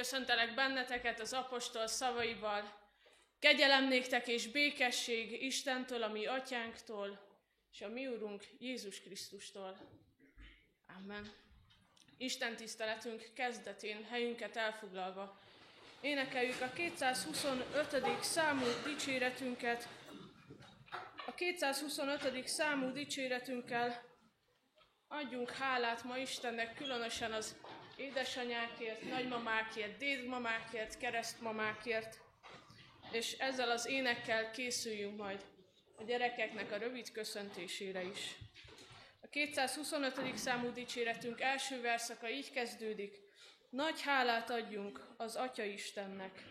Köszöntelek benneteket az apostol szavaival. Kegyelem néktek és békesség Istentől, a mi atyánktól, és a mi Urunk Jézus Krisztustól. Amen. Isten tiszteletünk kezdetén helyünket elfoglalva énekeljük a 225. számú dicséretünket. A 225. számú dicséretünkkel adjunk hálát ma Istennek, különösen az édesanyákért, nagymamákért, dédmamákért, keresztmamákért, és ezzel az énekkel készüljünk majd a gyerekeknek a rövid köszöntésére is. A 225. számú dicséretünk első verszaka így kezdődik: nagy hálát adjunk az Atya Istennek.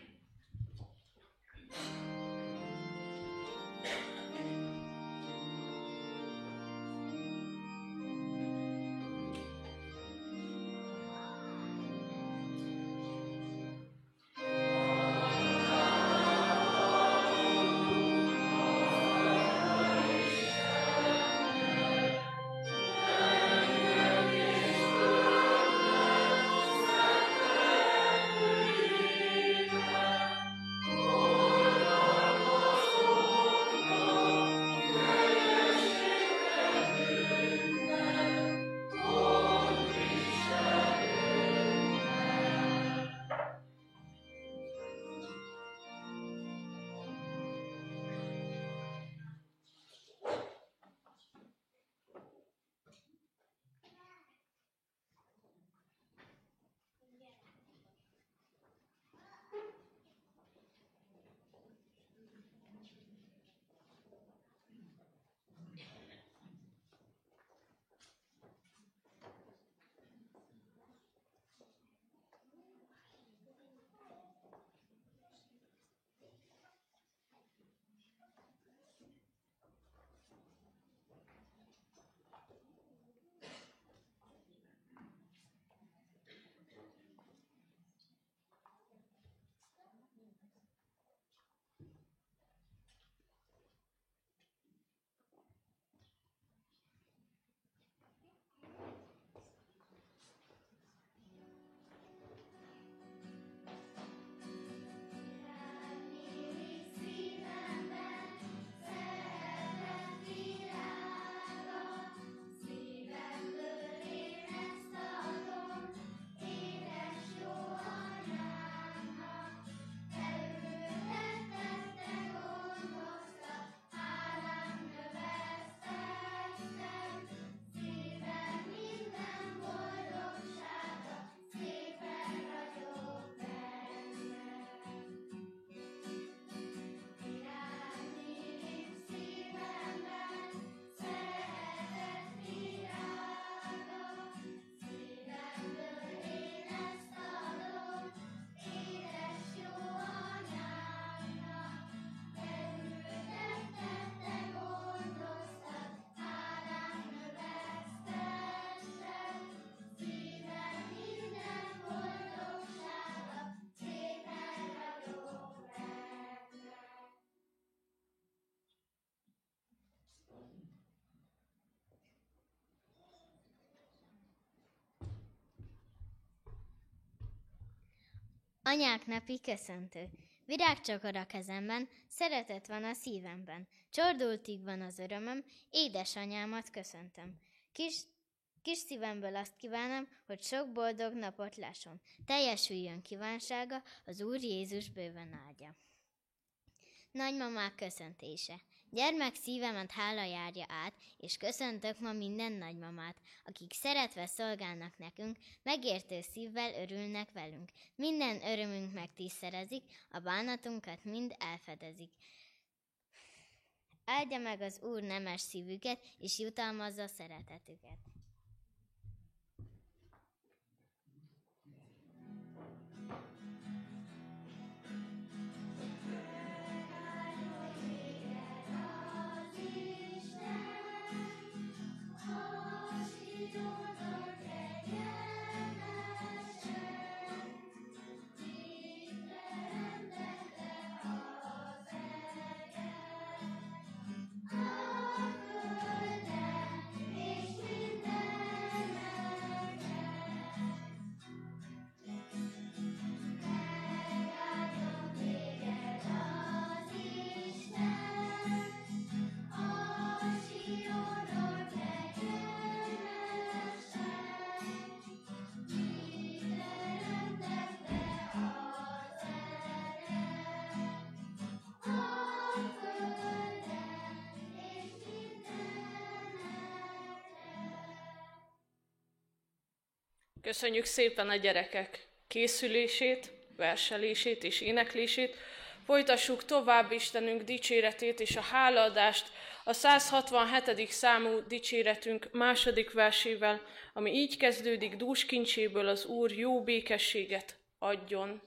Anyák napi köszöntő. Virágcsokor a kezemben, szeretet van a szívemben. Csordultig van az örömöm, édesanyámat köszöntöm. Kis szívemből azt kívánom, hogy sok boldog napot lásson. Teljesüljön kívánsága, az Úr Jézus bőven áldja. Nagymamák köszöntése. Gyermek szívemet hála járja át, és köszöntök ma minden nagymamát, akik szeretve szolgálnak nekünk, megértő szívvel örülnek velünk. Minden örömünk megtízszerezik, a bánatunkat mind elfedezik. Áldja meg az Úr nemes szívüket, és jutalmazza szeretetüket. Minden Köszönjük szépen a gyerekek készülését, verselését és éneklését. Folytassuk tovább Istenünk dicséretét és a hálaadást a 167. számú dicséretünk második versével, ami így kezdődik: dús kincséből az Úr jó békességet adjon.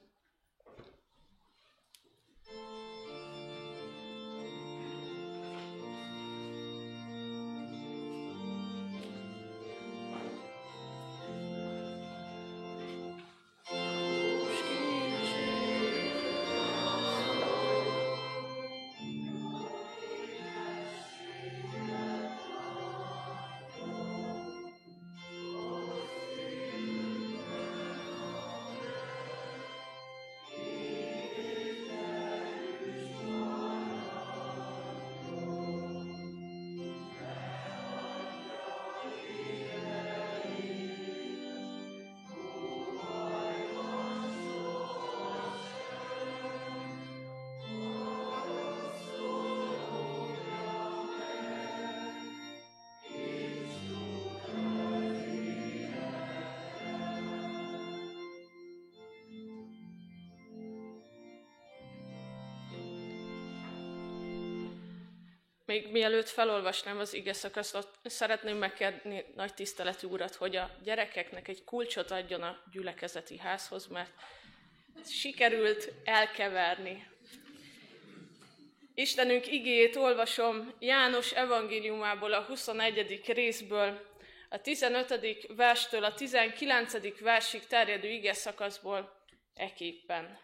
Még mielőtt felolvasnám az ige szakaszt, szeretném megkérni nagy tiszteletű urat, hogy a gyerekeknek egy kulcsot adjon a gyülekezeti házhoz, mert sikerült elkeverni. Istenünk igéjét olvasom János evangéliumából, a 21. részből, a 15. verstől a 19. versig terjedő ige szakaszból eképpen.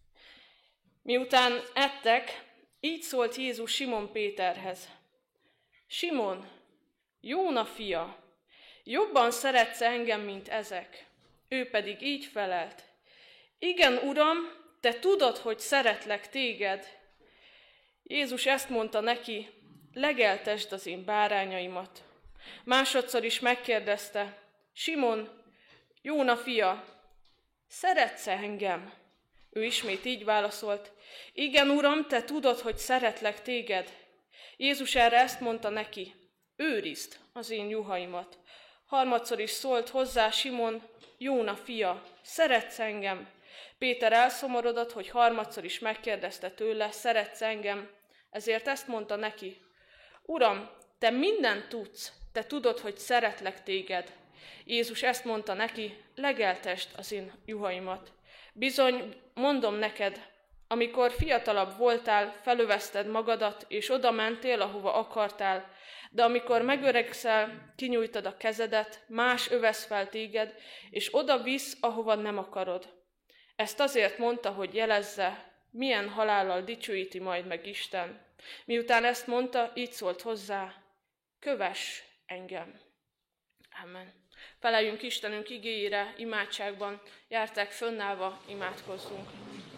Miután ettek, így szólt Jézus Simon Péterhez: Simon, Jóna fia, jobban szeretsz engem, mint ezek? Ő pedig így felelt: Igen, Uram, te tudod, hogy szeretlek téged. Jézus ezt mondta neki: legeltesd az én bárányaimat. Másodszor is megkérdezte: Simon, Jóna fia, szeretsz engem? Ő ismét így válaszolt: Igen, Uram, te tudod, hogy szeretlek téged. Jézus erre ezt mondta neki: őrizd az én juhaimat. Harmadszor is szólt hozzá: Simon, Jóna fia, szeretsz engem? Péter elszomorodott, hogy harmadszor is megkérdezte tőle: szeretsz engem? Ezért ezt mondta neki: Uram, te mindent tudsz, te tudod, hogy szeretlek téged. Jézus ezt mondta neki: legeltesd az én juhaimat. Bizony, mondom neked, amikor fiatalabb voltál, felövezted magadat, és oda mentél, ahova akartál, de amikor megöregszel, kinyújtad a kezedet, más övesz fel téged, és oda visz, ahova nem akarod. Ezt azért mondta, hogy jelezze, milyen halállal dicsőíti majd meg Isten. Miután ezt mondta, így szólt hozzá: kövess engem. Amen. Feleljünk Istenünk igéjére imádságban, járták fönnállva, imádkozzunk.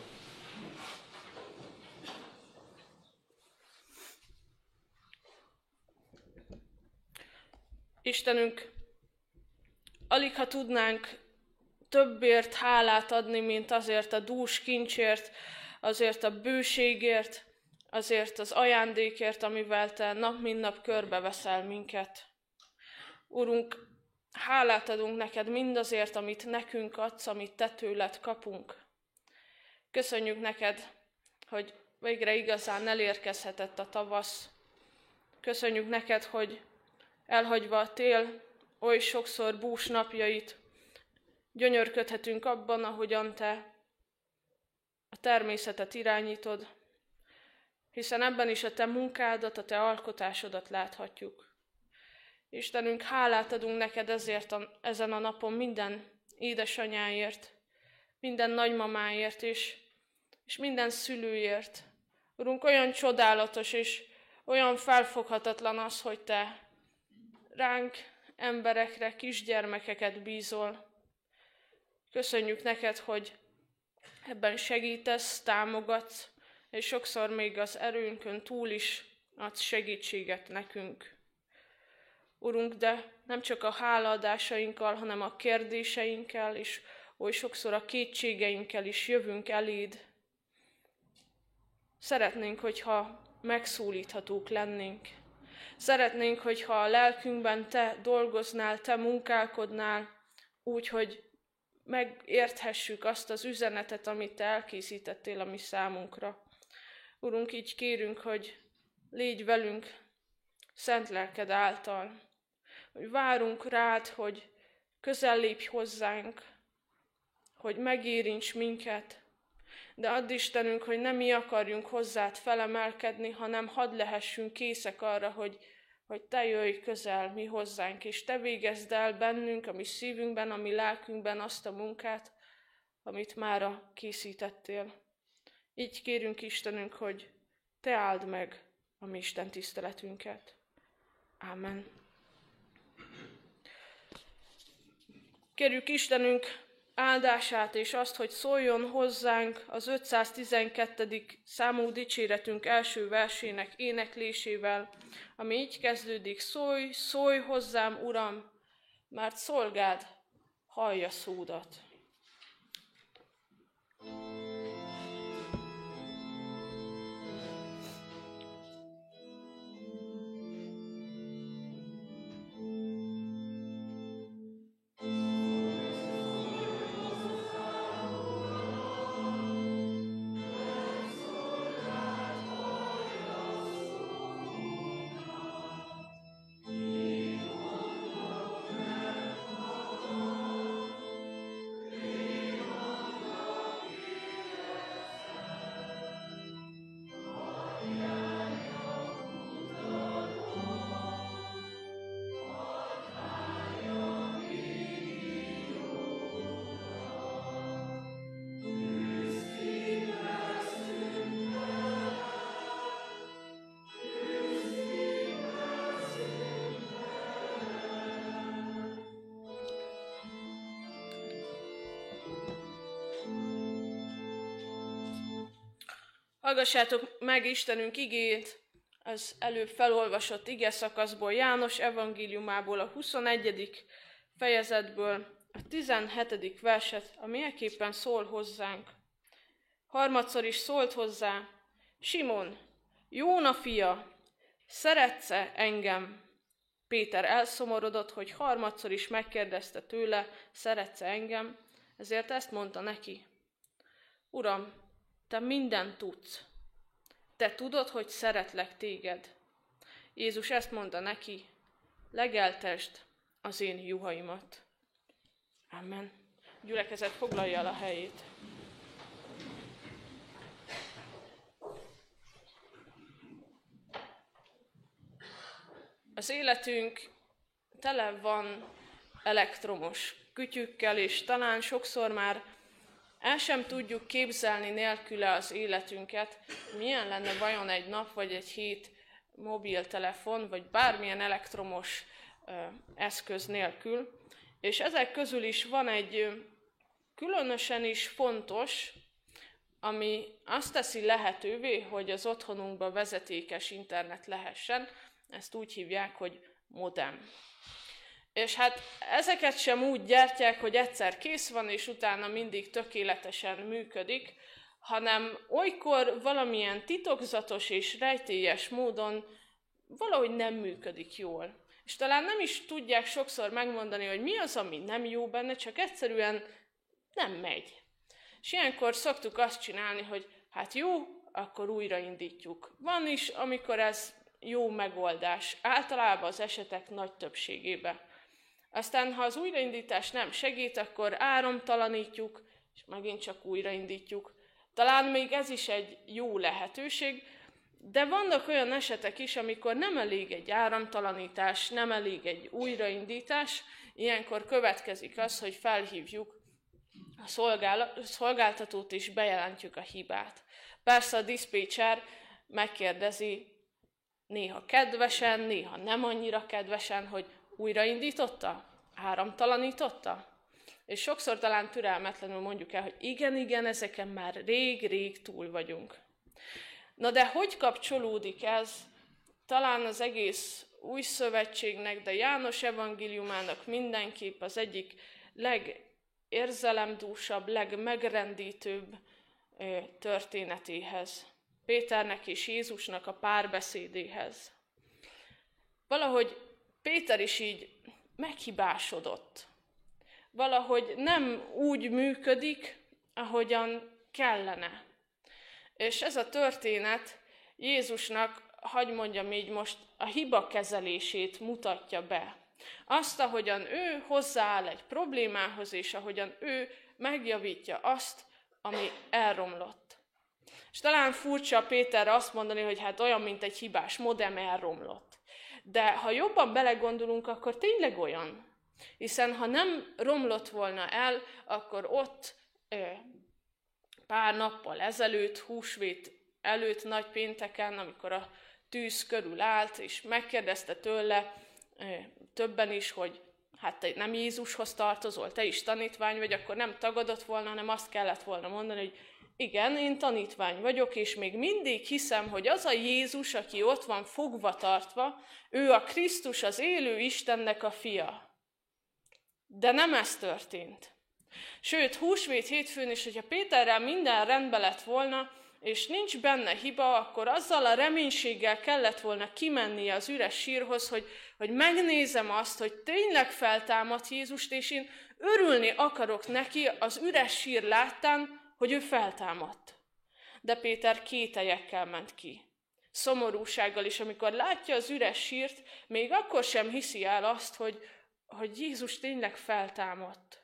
Istenünk, alig ha tudnánk többért hálát adni, mint azért a dús kincsért, azért a bőségért, azért az ajándékért, amivel Te nap mint nap körbeveszel minket. Urunk, hálát adunk neked mindazért, amit nekünk adsz, amit Te tőled kapunk. Köszönjük neked, hogy végre igazán elérkezhetett a tavasz. Köszönjük neked, hogy elhagyva a tél oly sokszor bús napjait, gyönyörködhetünk abban, ahogyan Te a természetet irányítod, hiszen ebben is a Te munkádat, a Te alkotásodat láthatjuk. Istenünk, hálát adunk neked ezért ezen a napon minden édesanyáért, minden nagymamáért és minden szülőért. Urunk, olyan csodálatos és olyan felfoghatatlan az, hogy Te ránk, emberekre, kisgyermekeket bízol. Köszönjük neked, hogy ebben segítesz, támogatsz, és sokszor még az erőnkön túl is adsz segítséget nekünk. Urunk, de nem csak a hálaadásainkkal, hanem a kérdéseinkkel, és oly sokszor a kétségeinkkel is jövünk eléd. Szeretnénk, hogyha megszólíthatók lennénk. Szeretnénk, hogyha a lelkünkben Te dolgoznál, Te munkálkodnál, úgy, hogy megérthessük azt az üzenetet, amit Te elkészítettél a mi számunkra. Urunk, így kérünk, hogy légy velünk szent lelked által, hogy várunk rád, hogy közel lépj hozzánk, hogy megérints minket, de add Istenünk, hogy nem mi akarjunk hozzád felemelkedni, hanem hadd lehessünk készek arra, hogy Te jöjj közel mi hozzánk, és Te végezd el bennünk, a mi szívünkben, a mi lelkünkben azt a munkát, amit mára készítettél. Így kérünk Istenünk, hogy Te áld meg a mi Isten tiszteletünket. Ámen. Kérjük Istenünk áldását és azt, hogy szóljon hozzánk az 512. számú dicséretünk első versének éneklésével, ami így kezdődik: szólj, szólj hozzám, Uram, mert szolgád hallja szódat. Hallgassátok meg Istenünk igéjét az előbb felolvasott ige szakaszból, János evangéliumából, a 21. fejezetből, a 17. verset, ami ekképpen szól hozzánk. Harmadszor is szólt hozzá: Simon, Jóna fia, szeretsz-e engem? Péter elszomorodott, hogy harmadszor is megkérdezte tőle, szeretsz-e engem, ezért ezt mondta neki: Uram, Te mindent tudsz. Te tudod, hogy szeretlek téged. Jézus ezt mondta neki: legeltesd az én juhaimat. Amen. Gyülekezet foglalja el a helyét. Az életünk tele van elektromos kütyükkel, és talán sokszor már el sem tudjuk képzelni nélküle az életünket, milyen lenne vajon egy nap vagy egy hét mobiltelefon, vagy bármilyen elektromos eszköz nélkül. És ezek közül is van egy különösen is fontos, ami azt teszi lehetővé, hogy az otthonunkba vezetékes internet lehessen. Ezt úgy hívják, hogy modem. És hát ezeket sem úgy gyártják, hogy egyszer kész van, és utána mindig tökéletesen működik, hanem olykor valamilyen titokzatos és rejtélyes módon valahogy nem működik jól. És talán nem is tudják sokszor megmondani, hogy mi az, ami nem jó benne, csak egyszerűen nem megy. És ilyenkor szoktuk azt csinálni, hogy hát jó, akkor újraindítjuk. Van is, amikor ez jó megoldás, általában az esetek nagy többségében. Aztán, ha az újraindítás nem segít, akkor áramtalanítjuk, és megint csak újraindítjuk. Talán még ez is egy jó lehetőség, de vannak olyan esetek is, amikor nem elég egy áramtalanítás, nem elég egy újraindítás, ilyenkor következik az, hogy felhívjuk a szolgáltatót és bejelentjük a hibát. Persze a diszpécser megkérdezi néha kedvesen, néha nem annyira kedvesen, hogy újraindította? Áramtalanította? És sokszor talán türelmetlenül mondjuk el, hogy igen, ezeken már rég túl vagyunk. Na de hogy kapcsolódik ez talán az egész új szövetségnek, de János evangéliumának mindenképp az egyik legérzelemdúsabb, legmegrendítőbb történetéhez. Péternek és Jézusnak a párbeszédéhez. Valahogy Péter is így meghibásodott. valahogy nem úgy működik, ahogyan kellene. És ez a történet Jézusnak, hadd mondjam így most, a hibakezelését mutatja be. Azt, ahogyan ő hozzááll egy problémához, és ahogyan ő megjavítja azt, ami elromlott. És talán furcsa Péterre azt mondani, hogy hát olyan, mint egy hibás modem elromlott. De ha jobban belegondolunk, akkor tényleg olyan. Hiszen ha nem romlott volna el, akkor ott pár nappal ezelőtt, húsvét előtt, nagypénteken, amikor a tűz körül állt, és megkérdezte tőle többen is, hogy hát te nem Jézushoz tartozol, te is tanítvány vagy, akkor nem tagadott volna, hanem azt kellett volna mondani, hogy igen, én tanítvány vagyok, és még mindig hiszem, hogy az a Jézus, aki ott van fogva tartva, ő a Krisztus, az élő Istennek a fia. De nem ez történt. Sőt, húsvét hétfőn is, hogyha Péterrel minden rendben lett volna, és nincs benne hiba, akkor azzal a reménységgel kellett volna kimennie az üres sírhoz, hogy megnézem azt, hogy tényleg feltámadt Jézust, és én örülni akarok neki az üres sír láttán, hogy ő feltámadt. De Péter kételyekkel ment ki. Szomorúsággal is, amikor látja az üres sírt, még akkor sem hiszi el azt, hogy Jézus tényleg feltámadt.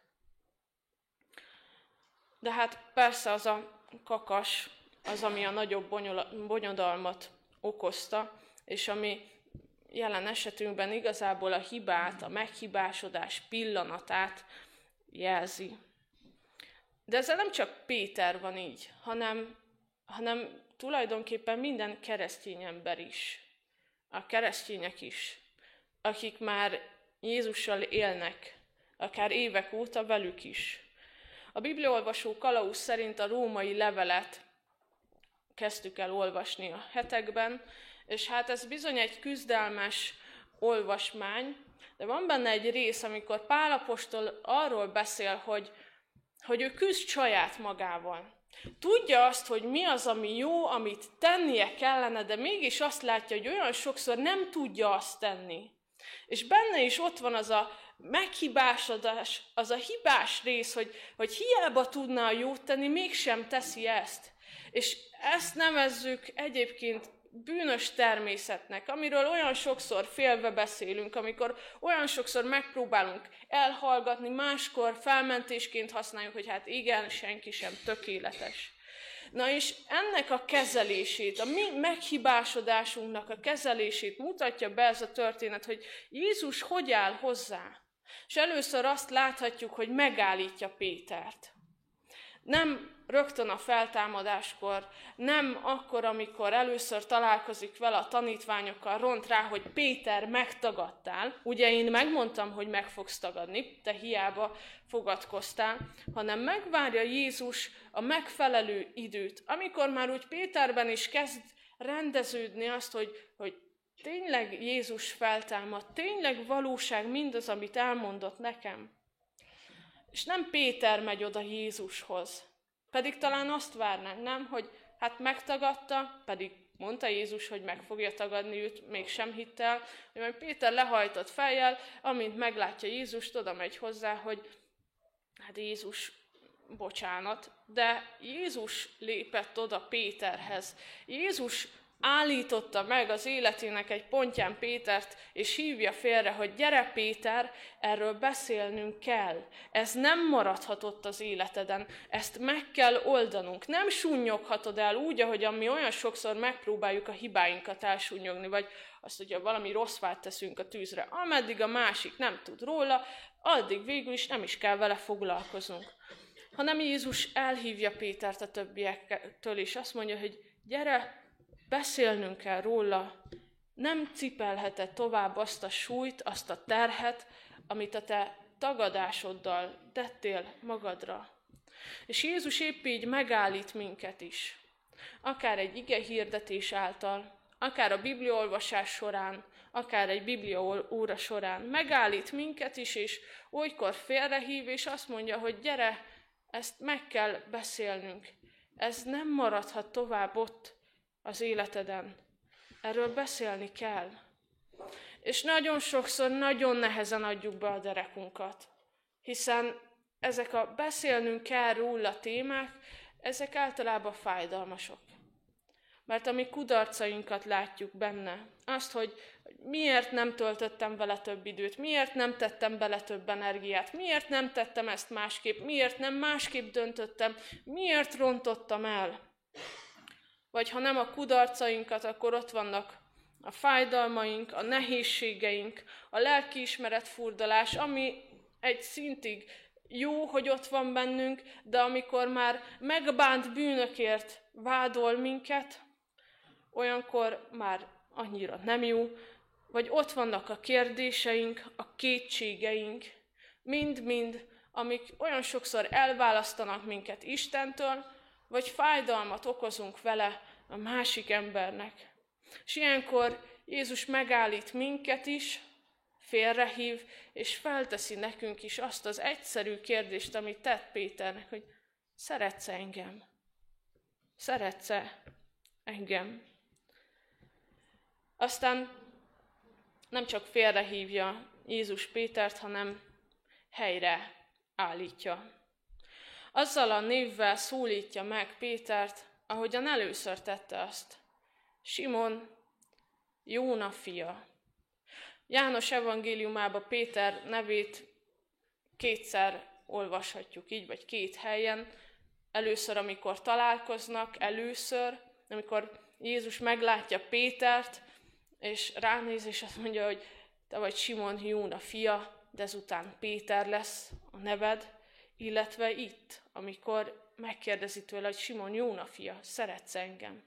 De hát persze az a kakas, az, ami a nagyobb bonyodalmat okozta, és ami jelen esetünkben igazából a hibát, a meghibásodás pillanatát jelzi. De ezzel nem csak Péter van így, hanem tulajdonképpen minden keresztény ember is, a keresztények is, akik már Jézussal élnek, akár évek óta velük is. A bibliaolvasó kalauz szerint a római levelet kezdtük el olvasni a hetekben, és hát ez bizony egy küzdelmes olvasmány, de van benne egy rész, amikor Pál apostol arról beszél, hogy ő küzd saját magával. Tudja azt, hogy mi az, ami jó, amit tennie kellene, de mégis azt látja, hogy olyan sokszor nem tudja azt tenni. És benne is ott van az a meghibásodás, az a hibás rész, hogy hiába tudná a jót tenni, mégsem teszi ezt. És ezt nevezzük egyébként bűnös természetnek, amiről olyan sokszor félve beszélünk, amikor olyan sokszor megpróbálunk elhallgatni, máskor felmentésként használjuk, hogy hát igen, senki sem tökéletes. Na és ennek a kezelését, a mi meghibásodásunknak a kezelését mutatja be ez a történet, hogy Jézus hogy áll hozzá. És először azt láthatjuk, hogy megállítja Pétert. Nem rögtön a feltámadáskor, nem akkor, amikor először találkozik vele a tanítványokkal, ront rá, hogy Péter, megtagadtál. Ugye én megmondtam, hogy meg fogsz tagadni, te hiába fogadkoztál, hanem megvárja Jézus a megfelelő időt, amikor már úgy Péterben is kezd rendeződni azt, hogy tényleg Jézus feltámad, tényleg valóság mindaz, amit elmondott nekem. És nem Péter megy oda Jézushoz, pedig talán azt várnánk, nem? Hogy hát megtagadta, pedig mondta Jézus, hogy meg fogja tagadni őt, mégsem hitt el, hogy majd Péter lehajtott fejjel, amint meglátja Jézust, oda megy hozzá, hogy hát Jézus, bocsánat, de Jézus lépett oda Péterhez. Jézus állította meg az életének egy pontján Pétert, és hívja félre, hogy gyere Péter, erről beszélnünk kell. Ez nem maradhatott az életeden, ezt meg kell oldanunk. Nem sunnyoghatod el úgy, ahogyan mi olyan sokszor megpróbáljuk a hibáinkat elsúnyogni, vagy azt, hogyha valami rossz fát teszünk a tűzre. Ameddig a másik nem tud róla, addig végül is nem is kell vele foglalkoznunk. Hanem Jézus elhívja Pétert a többiektől, és azt mondja, hogy gyere, beszélnünk kell róla, nem cipelheted tovább azt a súlyt, azt a terhet, amit a te tagadásoddal tettél magadra. És Jézus épp így megállít minket is. Akár egy ige hirdetés által, akár a bibliaolvasás során, akár egy bibliaóra során. Megállít minket is, és olykor félrehív, és azt mondja, hogy gyere, ezt meg kell beszélnünk. Ez nem maradhat tovább ott az életeden. Erről beszélni kell. És nagyon sokszor, nagyon nehezen adjuk be a derekunkat. hiszen ezek a beszélnünk kell róla témák, ezek általában fájdalmasok. Mert a mi kudarcainkat látjuk benne. Azt, hogy miért nem töltöttem vele több időt, miért nem tettem bele több energiát, miért nem tettem ezt másképp, miért nem másképp döntöttem, miért rontottam el. Vagy ha nem a kudarcainkat, akkor ott vannak a fájdalmaink, a nehézségeink, a lelkiismeret furdalás, ami egy szintig jó, hogy ott van bennünk, de amikor már megbánt bűnökért vádol minket, olyankor már annyira nem jó, vagy ott vannak a kérdéseink, a kétségeink, mind-mind, amik olyan sokszor elválasztanak minket Istentől, vagy fájdalmat okozunk vele a másik embernek. És ilyenkor Jézus megállít minket is, félrehív, és felteszi nekünk is azt az egyszerű kérdést, amit tett Péternek, hogy szeretsz engem? Szeretsz-e engem? Aztán nem csak félrehívja Jézus Pétert, hanem helyre állítja. Azzal a névvel szólítja meg Pétert, ahogyan először tette azt. Simon, Jóna fia. János evangéliumában Péter nevét kétszer olvashatjuk így, vagy két helyen. Először, amikor találkoznak, amikor Jézus meglátja Pétert, és ránéz, és azt mondja, hogy te vagy Simon, Jóna fia, de ezután Péter lesz a neved, illetve itt, amikor megkérdezi tőle, hogy Simon, Jóna fia, szeretsz engem?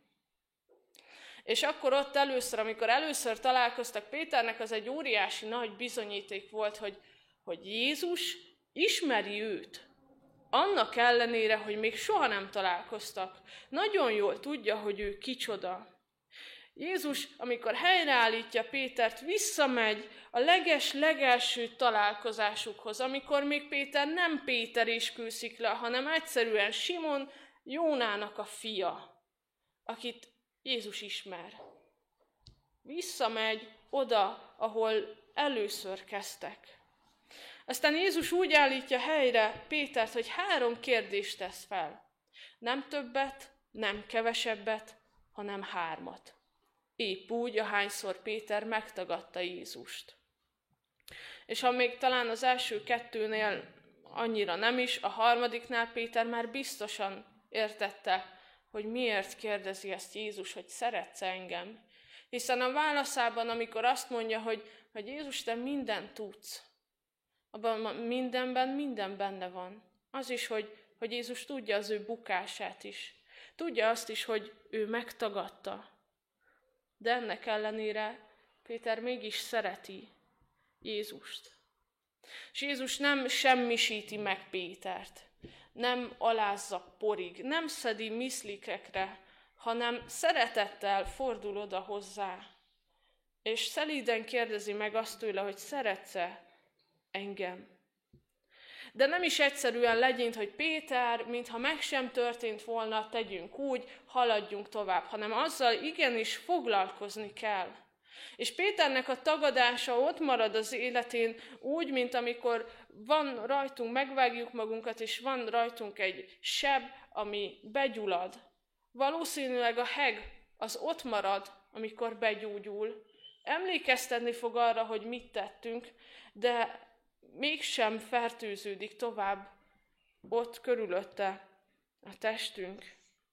És akkor ott amikor először találkoztak Péternek, az egy óriási nagy bizonyíték volt, hogy Jézus ismeri őt. Annak ellenére, hogy még soha nem találkoztak. Nagyon jól tudja, hogy ő kicsoda. Jézus, amikor helyreállítja Pétert, visszamegy a legelső találkozásukhoz, amikor még Péter nem Péter esküszik le, hanem egyszerűen Simon, Jónának a fia, akit Jézus ismer. Visszamegy oda, ahol először kezdtek. Aztán Jézus úgy állítja helyre Pétert, hogy 3 kérdést tesz fel. Nem többet, nem kevesebbet, hanem 3. Épp úgy, ahányszor Péter megtagadta Jézust. És ha még talán az első 2-nél annyira nem is, a 3-nál Péter már biztosan értette, hogy miért kérdezi ezt Jézus, hogy szeretsz engem. Hiszen a válaszában, amikor azt mondja, hogy Jézus, te mindent tudsz, abban minden benne van. Az is, hogy Jézus tudja az ő bukását is. Tudja azt is, hogy ő megtagadta. De ennek ellenére Péter mégis szereti Jézust. És Jézus nem semmisíti meg Pétert, nem alázza porig, nem szedi miszlikekre, hanem szeretettel fordul oda hozzá. És szelíden kérdezi meg azt tőle, hogy szeretsz-e engem. De nem is egyszerűen legyint, hogy Péter, mintha meg sem történt volna, tegyünk úgy, haladjunk tovább, hanem azzal igenis foglalkozni kell. És Péternek a tagadása ott marad az életén úgy, mint amikor van rajtunk, megvágjuk magunkat, és van rajtunk egy seb, ami begyullad. Valószínűleg a heg az ott marad, amikor begyógyul. Emlékeztetni fog arra, hogy mit tettünk, de mégsem fertőződik tovább ott körülötte a testünk.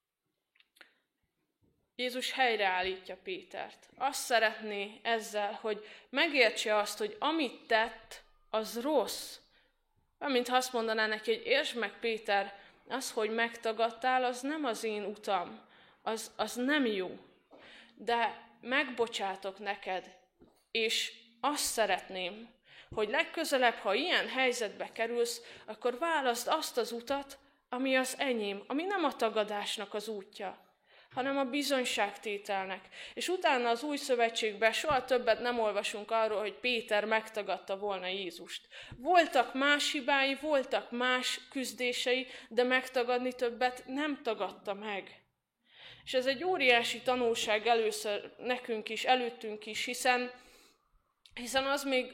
Jézus helyreállítja Pétert. Azt szeretné ezzel, hogy megértse azt, hogy amit tett, az rossz. Mintha azt mondaná neki, hogy értsd meg, Péter, az, hogy megtagadtál, az nem az én utam, az nem jó. De megbocsátok neked, és azt szeretném, hogy legközelebb, ha ilyen helyzetbe kerülsz, akkor válaszd azt az utat, ami az enyém, ami nem a tagadásnak az útja, hanem a bizonyságtételnek. És utána az Új Szövetségben soha többet nem olvasunk arról, hogy Péter megtagadta volna Jézust. Voltak más hibái, voltak más küzdései, de megtagadni többet nem tagadta meg. És ez egy óriási tanulság először nekünk is, előttünk is, hiszen az még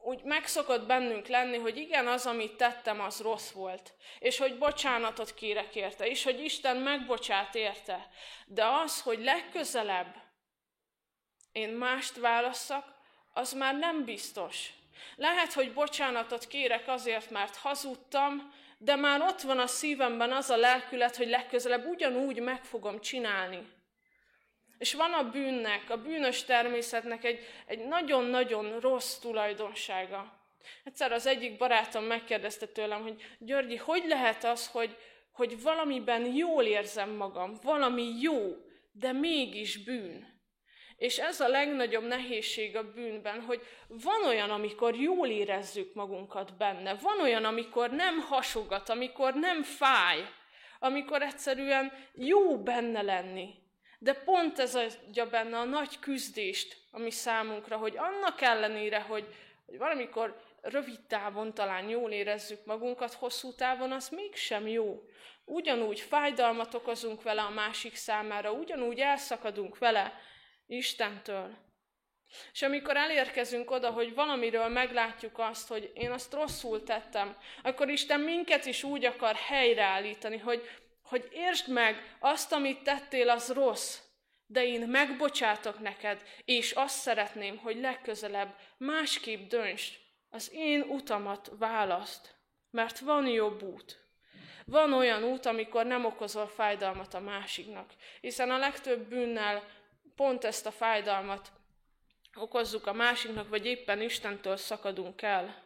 úgy megszokott bennünk lenni, hogy igen, az, amit tettem, az rossz volt, és hogy bocsánatot kérek érte, és hogy Isten megbocsát érte. De az, hogy legközelebb én mást válasszak, az már nem biztos. Lehet, hogy bocsánatot kérek azért, mert hazudtam, de már ott van a szívemben az a lelkület, hogy legközelebb ugyanúgy meg fogom csinálni. És van a bűnnek, a bűnös természetnek egy nagyon-nagyon rossz tulajdonsága. Egyszer az egyik barátom megkérdezte tőlem, hogy Györgyi, hogy lehet az, hogy valamiben jól érzem magam, valami jó, de mégis bűn. És ez a legnagyobb nehézség a bűnben, hogy van olyan, amikor jól érezzük magunkat benne, van olyan, amikor nem hasogat, amikor nem fáj, amikor egyszerűen jó benne lenni. De pont ez adja benne a nagy küzdést, ami számunkra, hogy annak ellenére, hogy valamikor rövid távon talán jól érezzük magunkat, hosszú távon az mégsem jó. Ugyanúgy fájdalmat okozunk vele a másik számára, ugyanúgy elszakadunk vele Istentől. És amikor elérkezünk oda, hogy valamiről meglátjuk azt, hogy én azt rosszul tettem, akkor Isten minket is úgy akar helyreállítani, hogy értsd meg, azt, amit tettél, az rossz, de én megbocsátok neked, és azt szeretném, hogy legközelebb másképp döntsd, az én utamat választ, mert van jobb út. Van olyan út, amikor nem okozol fájdalmat a másiknak, hiszen a legtöbb bűnnel pont ezt a fájdalmat okozzuk a másiknak, vagy éppen Istentől szakadunk el.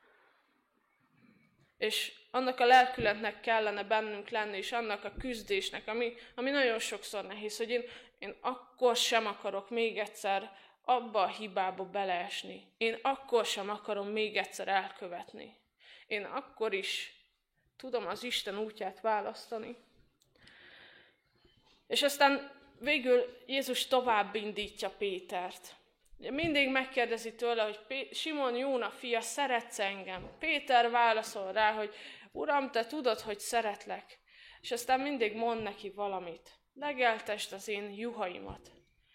És annak a lelkületnek kellene bennünk lenni, és annak a küzdésnek, ami nagyon sokszor nehéz, hogy én akkor sem akarok még egyszer abba a hibába beleesni. Én akkor sem akarom még egyszer elkövetni. Én akkor is tudom az Isten útját választani. És aztán végül Jézus tovább indítja Pétert. Mindig megkérdezi tőle, hogy Simon Jóna fia, szeretsz engem? Péter válaszol rá, hogy Uram, te tudod, hogy szeretlek. És aztán mindig mond neki valamit. Legeltesd az én juhaimat.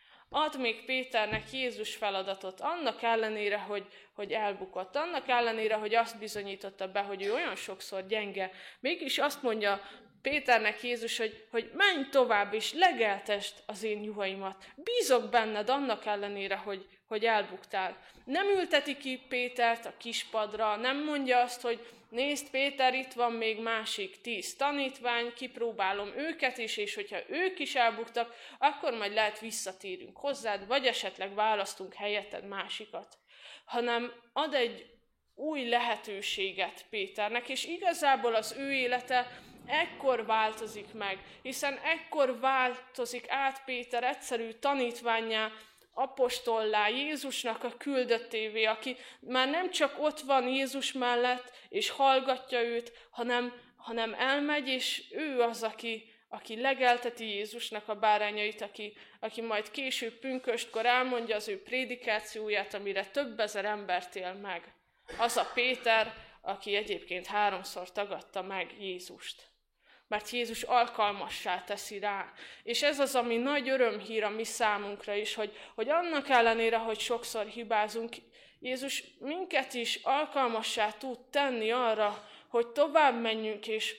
Ad még Péternek Jézus feladatot, annak ellenére, hogy elbukott, annak ellenére, hogy azt bizonyította be, hogy ő olyan sokszor gyenge. Mégis azt mondja Péternek Jézus, hogy menj tovább, és legeltesd az én juhaimat. Bízok benned annak ellenére, hogy elbuktál. Nem ülteti ki Pétert a kispadra, nem mondja azt, hogy nézd Péter, itt van még másik 10 tanítvány, kipróbálom őket is, és hogyha ők is elbuktak, akkor majd lehet visszatérünk hozzád, vagy esetleg választunk helyetted másikat. Hanem ad egy új lehetőséget Péternek, és igazából az ő élete ekkor változik meg, hiszen ekkor változik át Péter egyszerű tanítvánnyá, apostollá, Jézusnak a küldöttévé, aki már nem csak ott van Jézus mellett, és hallgatja őt, hanem elmegy, és ő az, aki legelteti Jézusnak a bárányait, aki majd később pünköstkor elmondja az ő prédikációját, amire több ezer embert él meg. Az a Péter, aki egyébként 3-szor tagadta meg Jézust. Mert Jézus alkalmassá teszi rá. És ez az, ami nagy örömhír a mi számunkra is, hogy annak ellenére, hogy sokszor hibázunk, Jézus minket is alkalmassá tud tenni arra, hogy tovább menjünk, és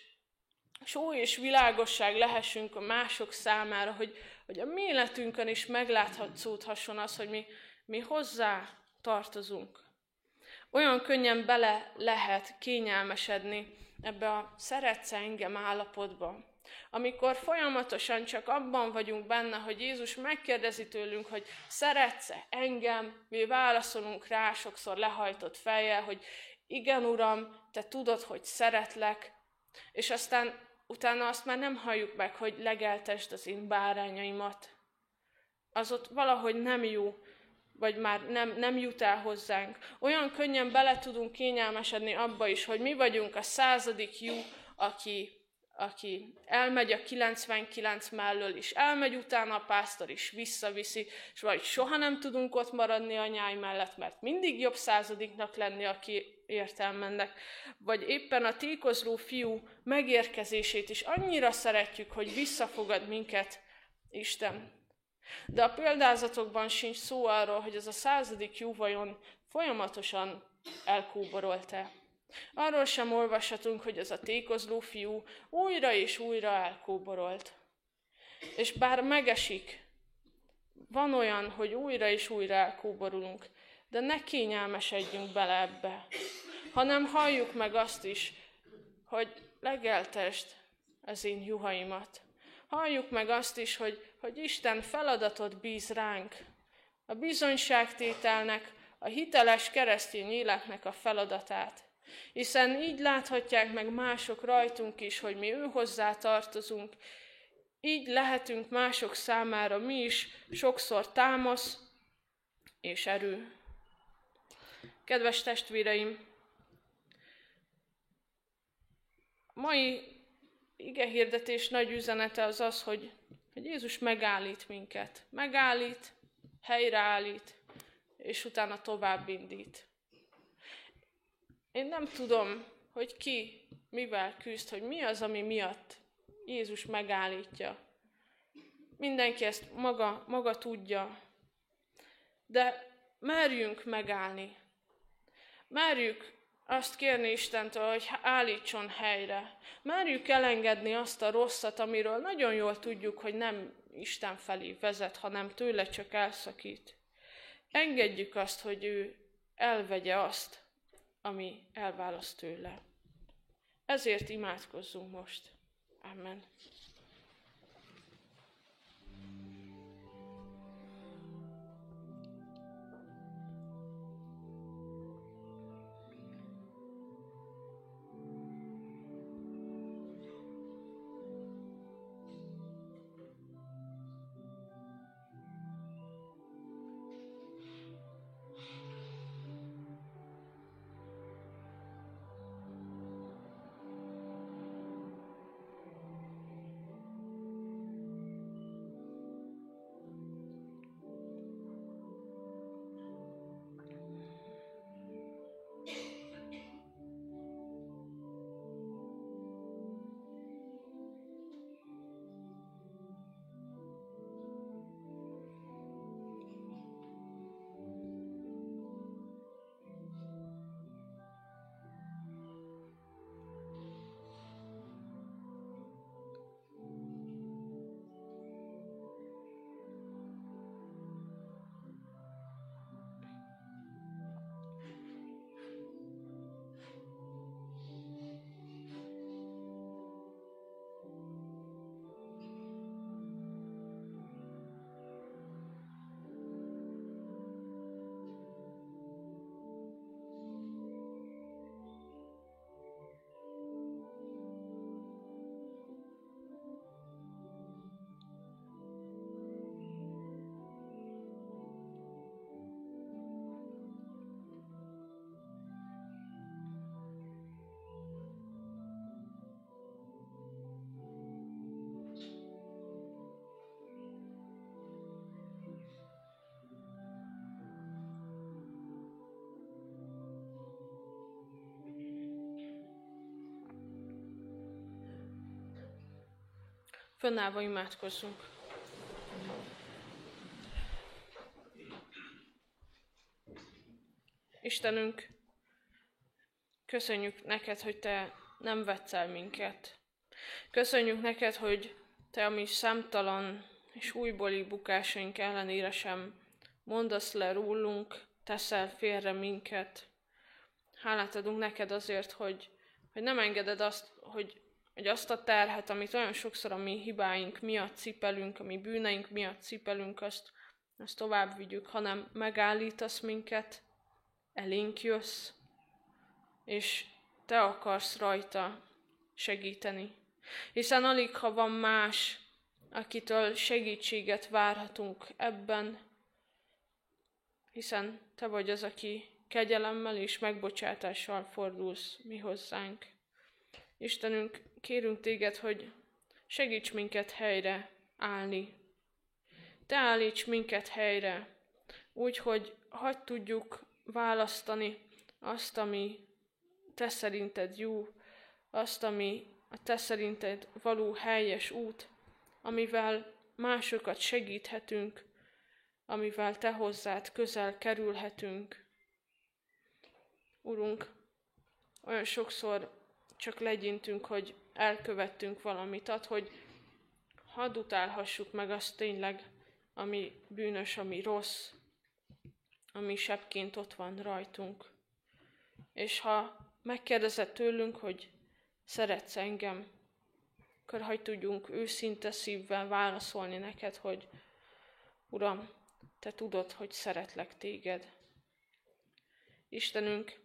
só és világosság lehessünk a mások számára, hogy a mi életünkön is megláthatódhasson az, hogy mi hozzá tartozunk. Olyan könnyen bele lehet kényelmesedni ebbe a szeretsz engem állapotba, amikor folyamatosan csak abban vagyunk benne, hogy Jézus megkérdezi tőlünk, hogy szeretsz-e engem, mi válaszolunk rá sokszor lehajtott fejjel, hogy igen, Uram, te tudod, hogy szeretlek, és aztán utána azt már nem halljuk meg, hogy legeltesd az én bárányaimat. Az ott valahogy nem jó, vagy már nem jut el hozzánk. Olyan könnyen bele tudunk kényelmesedni abba is, hogy mi vagyunk a 100. juh, aki elmegy a 99 mellől, és elmegy utána a pásztor is visszaviszi, és vagy soha nem tudunk ott maradni a nyáj mellett, mert mindig jobb 100-nak lenni, aki értelmennek. Vagy éppen a tékozló fiú megérkezését is annyira szeretjük, hogy visszafogad minket Isten. De a példázatokban sincs szó arról, hogy ez a 100. juh vajon folyamatosan elkóborolt-e. Arról sem olvashatunk, hogy ez a tékozló fiú újra és újra elkóborolt. És bár megesik, van olyan, hogy újra és újra elkóborulunk, de ne kényelmesedjünk bele ebbe, hanem halljuk meg azt is, hogy legeltesd az én juhaimat. Halljuk meg azt is, hogy Isten feladatot bíz ránk. A bizonyságtételnek, a hiteles keresztény életnek a feladatát. Hiszen így láthatják meg mások rajtunk is, hogy mi ő hozzá tartozunk. Így lehetünk mások számára mi is sokszor támasz és erő. Kedves testvéreim, a mai igehirdetés nagy üzenete az az, hogy Jézus megállít minket. Megállít, helyreállít, és utána tovább indít. Én nem tudom, hogy ki mivel küzd, hogy mi az, ami miatt Jézus megállítja. Mindenki ezt maga tudja. De merjünk megállni. Merjük azt kérni Istentől, hogy állítson helyre. Merjük elengedni azt a rosszat, amiről nagyon jól tudjuk, hogy nem Isten felé vezet, hanem tőle csak elszakít. Engedjük azt, hogy ő elvegye azt, ami elválaszt tőle. Ezért imádkozzunk most. Amen. Fönnállva imádkozzunk. Istenünk, köszönjük neked, hogy te nem vetsz el minket. Köszönjük neked, hogy te a mi számtalan és újbóli bukásaink ellenére sem mondasz le rólunk, teszel félre minket. Hálát adunk neked azért, hogy nem engeded azt, hogy azt a terhet, amit olyan sokszor a mi hibáink miatt cipelünk, a mi bűneink miatt cipelünk, azt tovább vigyük, hanem megállítasz minket, elénk jössz, és te akarsz rajta segíteni. Hiszen alig, ha van más, akitől segítséget várhatunk ebben, hiszen te vagy az, aki kegyelemmel és megbocsátással fordulsz mi hozzánk. Istenünk, kérünk téged, hogy segíts minket helyre állni. Te állíts minket helyre, úgy, hogy hadd tudjuk választani azt, ami te szerinted jó, azt, ami a te szerinted való helyes út, amivel másokat segíthetünk, amivel te hozzád közel kerülhetünk. Urunk, olyan sokszor csak legyintünk, hogy elkövettünk valamit, hogy hadd utálhassuk meg azt tényleg, ami bűnös, ami rossz, ami sebbként ott van rajtunk. És ha megkérdezed tőlünk, hogy szeretsz engem, akkor hadd tudjunk őszinte szívvel válaszolni neked, hogy Uram, te tudod, hogy szeretlek téged. Istenünk,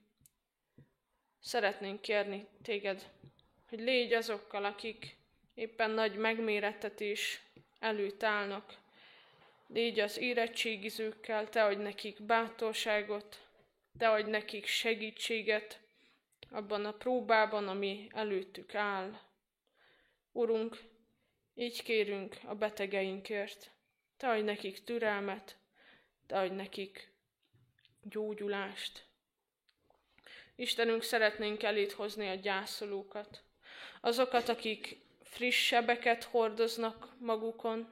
szeretnénk kérni téged, hogy légy azokkal, akik éppen nagy megmérettetés előtt állnak. Légy az érettségizőkkel, te adj nekik bátorságot, te adj nekik segítséget abban a próbában, ami előttük áll. Urunk, így kérünk a betegeinkért. Te adj nekik türelmet, te adj nekik gyógyulást. Istenünk, szeretnénk eléd hozni a gyászolókat. Azokat, akik friss sebeket hordoznak magukon,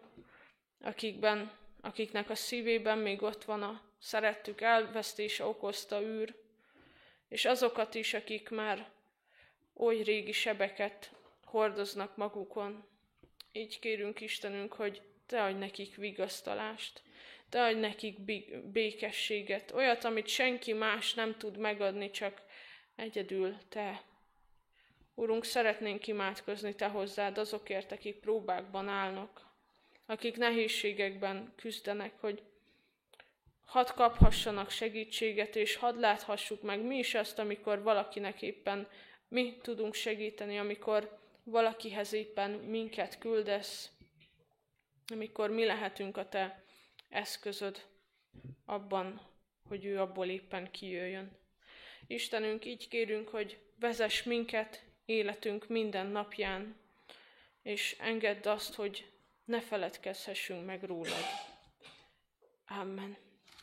akiknek a szívében még ott van a szerettük elvesztése okozta űr, és azokat is, akik már oly régi sebeket hordoznak magukon. Így kérünk Istenünk, hogy te adj nekik vigasztalást, te adj nekik békességet, olyat, amit senki más nem tud megadni, csak egyedül te. Urunk, szeretnénk imádkozni te hozzád azokért, akik próbákban állnak, akik nehézségekben küzdenek, hogy hadd kaphassanak segítséget, és hadd láthassuk meg mi is azt, amikor valakinek éppen mi tudunk segíteni, amikor valakihez éppen minket küldesz, amikor mi lehetünk a te eszközöd abban, hogy ő abból éppen kijöjjön. Istenünk, így kérünk, hogy vezess minket életünk minden napján, és engedd azt, hogy ne feledkezhessünk meg rólad. Amen.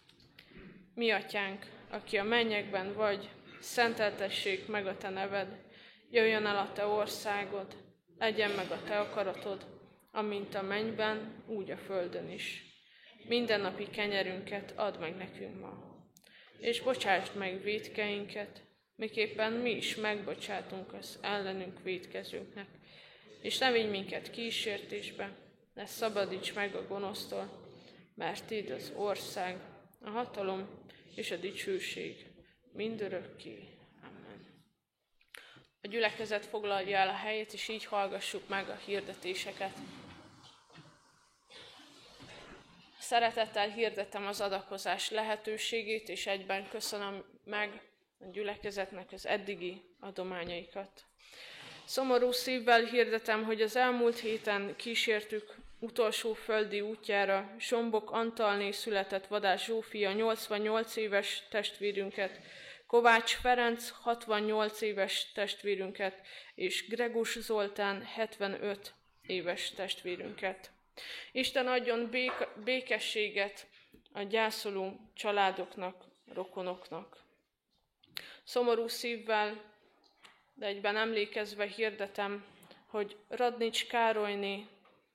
Mi atyánk, aki a mennyekben vagy, szenteltessék meg a te neved, jöjjön el a te országod, legyen meg a te akaratod, amint a mennyben, úgy a földön is. Mindennapi kenyerünket add meg nekünk ma, és bocsásd meg vétkeinket, miképpen mi is megbocsátunk az ellenünk vétkezőknek. És ne vigy minket kísértésbe, de szabadíts meg a gonosztól, mert tiéd az ország, a hatalom és a dicsőség mindörökké. Amen. A gyülekezet foglalja el a helyét, és így hallgassuk meg a hirdetéseket. Szeretettel hirdetem az adakozás lehetőségét, és egyben köszönöm meg a gyülekezetnek az eddigi adományaikat. Szomorú szívvel hirdetem, hogy az elmúlt héten kísértük utolsó földi útjára Sombok Antalné született Vadás Zsófia 88 éves testvérünket, Kovács Ferenc 68 éves testvérünket, és Gregus Zoltán 75 éves testvérünket. Isten adjon békességet a gyászoló családoknak, rokonoknak. Szomorú szívvel, de egyben emlékezve hirdetem, hogy Radnics Károlyné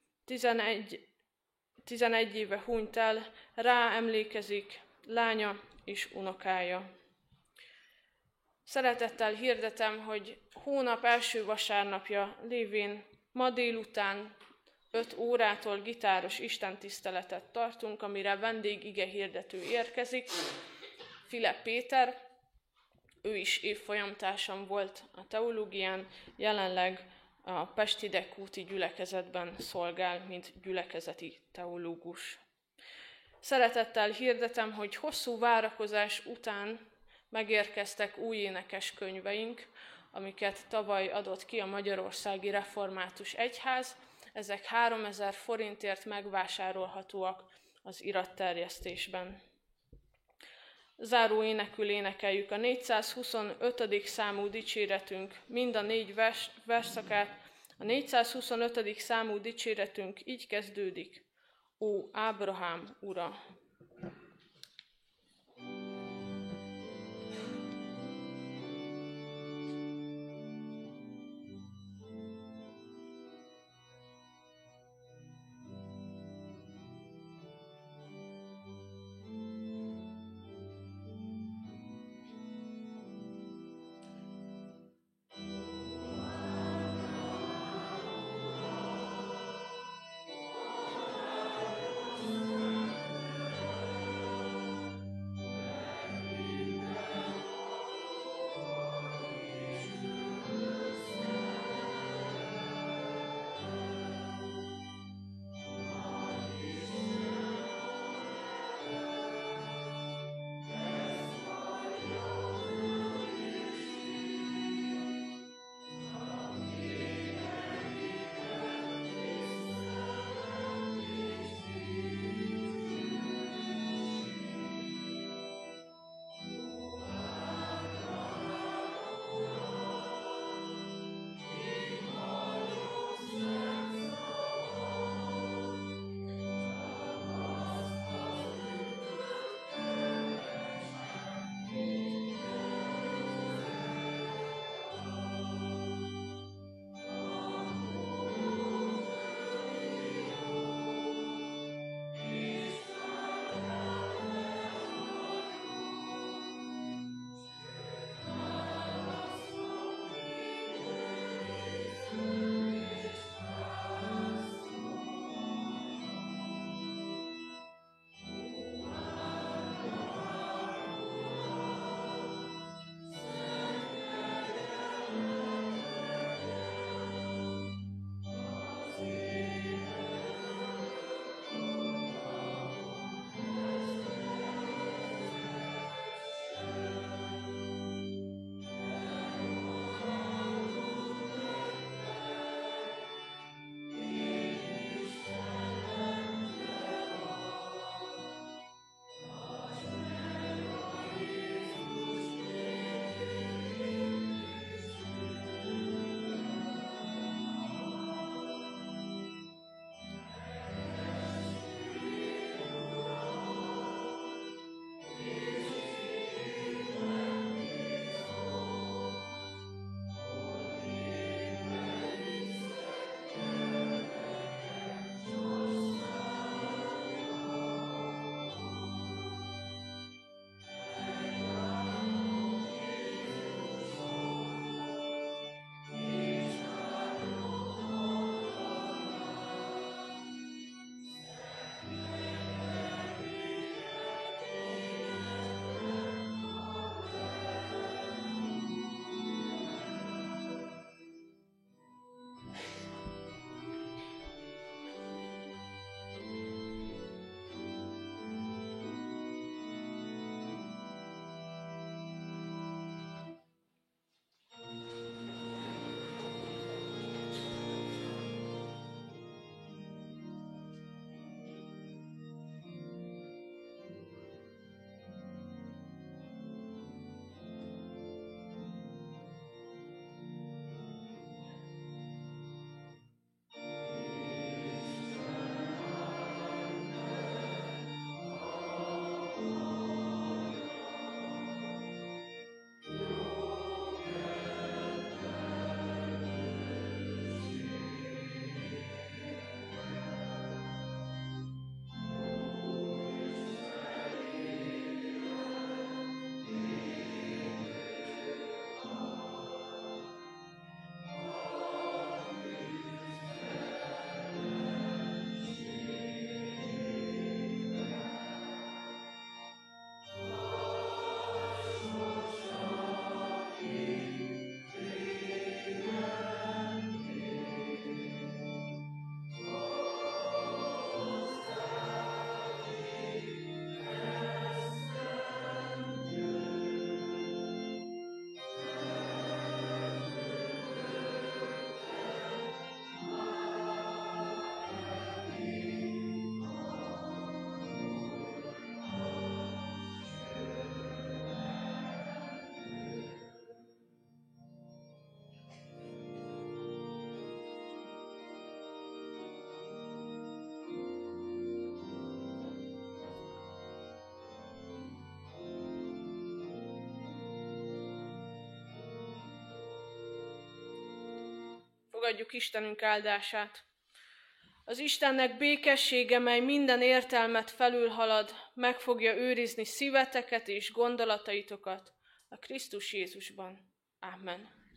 11 éve hunyt el, rá emlékezik lánya és unokája. Szeretettel hirdetem, hogy hónap első vasárnapja lévén ma délután 5 órától gitáros istentiszteletet tartunk, amire vendég igehirdető érkezik, File Péter. Ő is évfolyamtársam volt a teológián, jelenleg a Pesti Dekkúti gyülekezetben szolgál, mint gyülekezeti teológus. Szeretettel hirdetem, hogy hosszú várakozás után megérkeztek új énekes könyveink, amiket tavaly adott ki a Magyarországi Református Egyház. Ezek 3000 forintért megvásárolhatóak az iratterjesztésben. Záró énekül énekeljük a 425. számú dicséretünk mind a 4 versszakát. A 425. számú dicséretünk így kezdődik: Ó, Ábrahám ura! fogadjuk Istenünk áldását. Az Istennek békessége, mely minden értelmet felülhalad, meg fogja őrizni szíveteket és gondolataitokat a Krisztus Jézusban. Amen.